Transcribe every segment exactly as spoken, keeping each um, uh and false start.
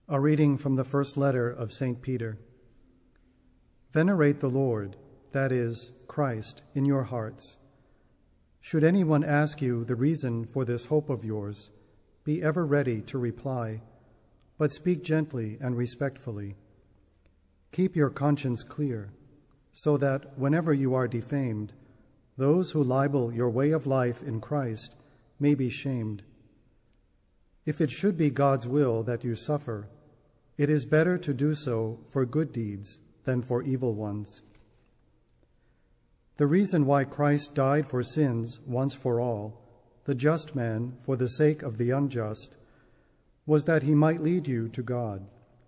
A reading from the first letter of Saint Peter. Venerate the Lord, that is, Christ, in your hearts. Should anyone ask you the reason for this hope of yours, be ever ready to reply, but speak gently and respectfully. Keep your conscience clear, so that whenever you are defamed, those who libel your way of life in Christ may be shamed. If it should be God's will that you suffer, it is better to do so for good deeds than for evil ones. The reason why Christ died for sins once for all, the just man for the sake of the unjust, was that he might lead you to God.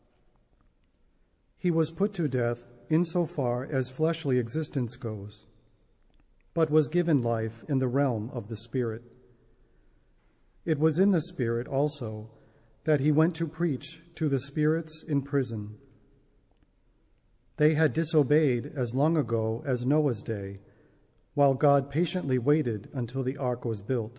He was put to death insofar as fleshly existence goes, but was given life in the realm of the Spirit. It was in the Spirit also that he went to preach to the spirits in prison. They had disobeyed as long ago as Noah's day, while God patiently waited until the ark was built.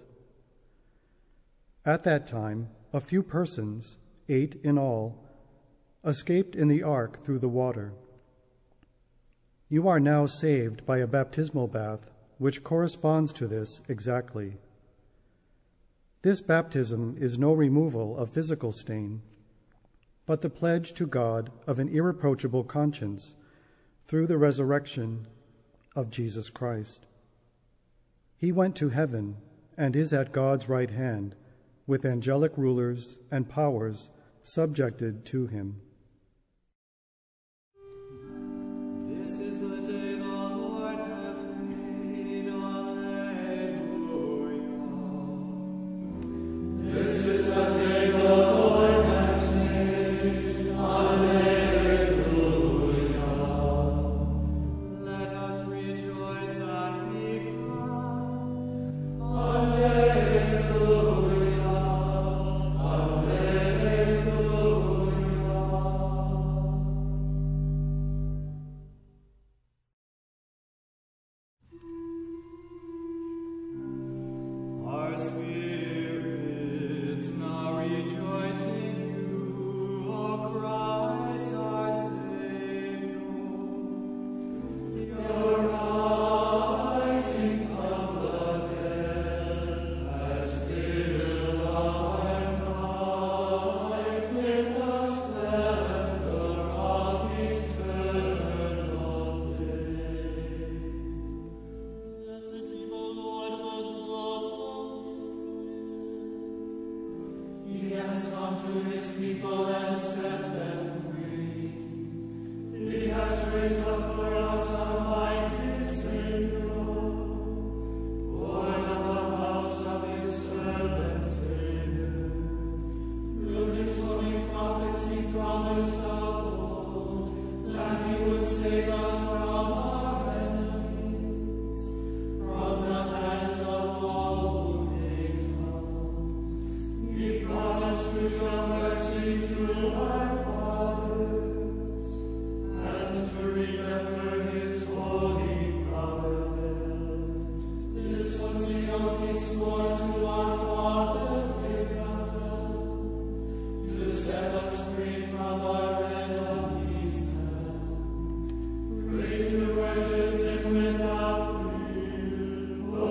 At that time, a few persons, eight in all, escaped in the ark through the water. You are now saved by a baptismal bath, which corresponds to this exactly. This baptism is no removal of physical stain, but the pledge to God of an irreproachable conscience through the resurrection of Jesus Christ. He went to heaven and is at God's right hand, with angelic rulers and powers subjected to him.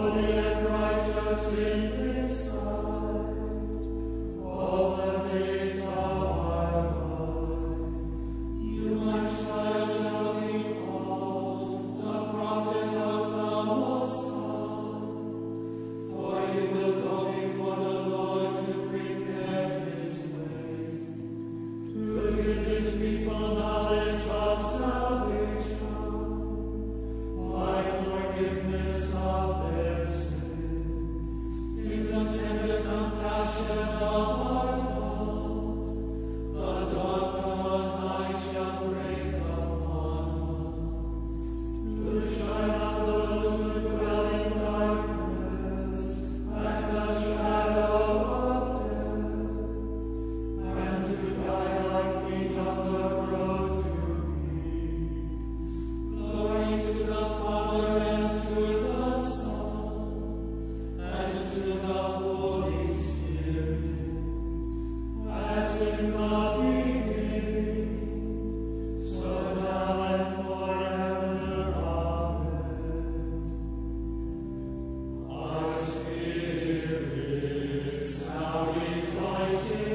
All the days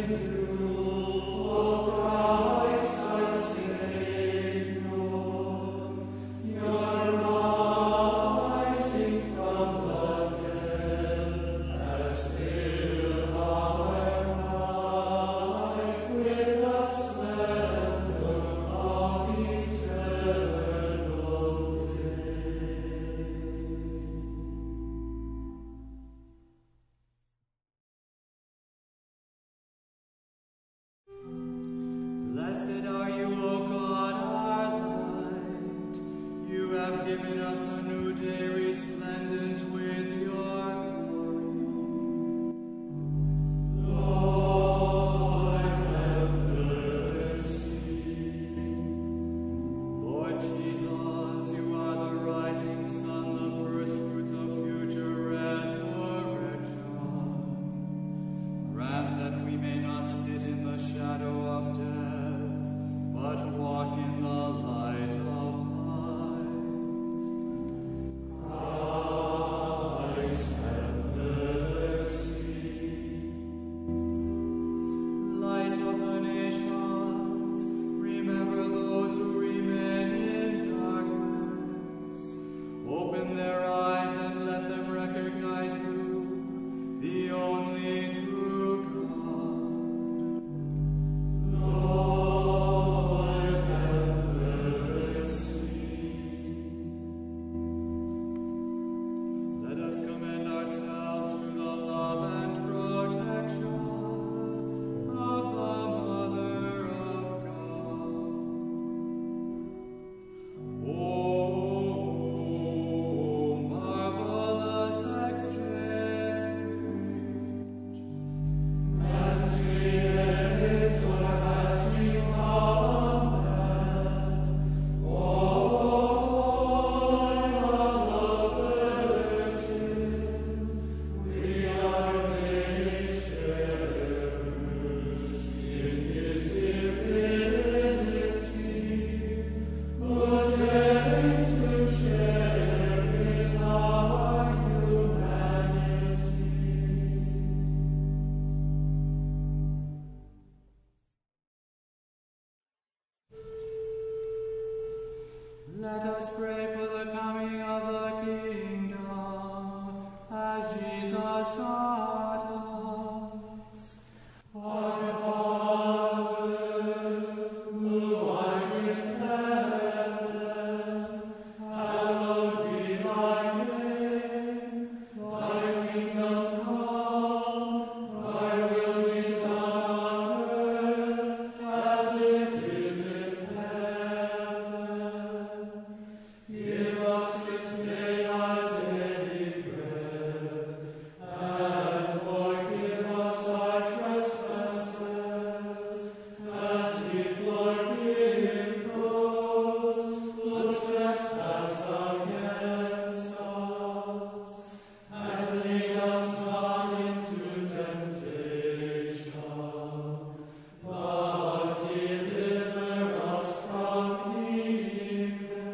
Blessed are you, O God, our light. You have given us a new day resplendent with your glory. Lord, have mercy. Lord Jesus, you are the rising sun, the first fruits of future resurrection. Grant that we may not sit in the shadow of death, but walk in the light of life. Christ, have mercy. Light of the nations, remember those who remain in darkness. Open their eyes and let them recognize you, the only true God. Lord, have mercy. Let us commend ourselves to the love and protection of the Mother of God. Oh, marvelous exchange! As created or as we come, born of the Virgin, we are made sharers in His divinity, who deigned to share in our humanity. Let us pray for the coming of the kingdom, as Jesus taught us. Our Father, who art in heaven, hallowed be thy name. Thy kingdom come, thy will be done on earth as it is in heaven. Give us this day our daily bread, and forgive us our trespasses, as we forgive those who trespass against us. And lead us not into temptation, but deliver us from evil.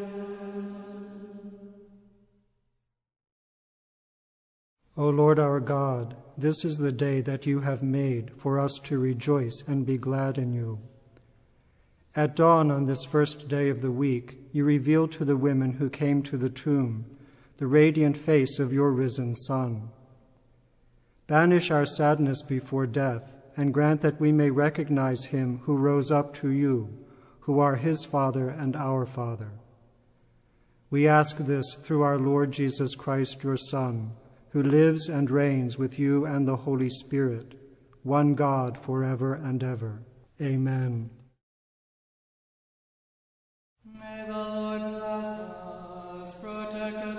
O Lord our God, this is the day that you have made for us to rejoice and be glad in you. At dawn on this first day of the week, you revealed to the women who came to the tomb the radiant face of your risen Son. Banish our sadness before death, and grant that we may recognize him who rose up to you, who are his Father and our Father. We ask this through our Lord Jesus Christ, your Son, who lives and reigns with you and the Holy Spirit, one God forever and ever. Amen. May the Lord bless us, protect us,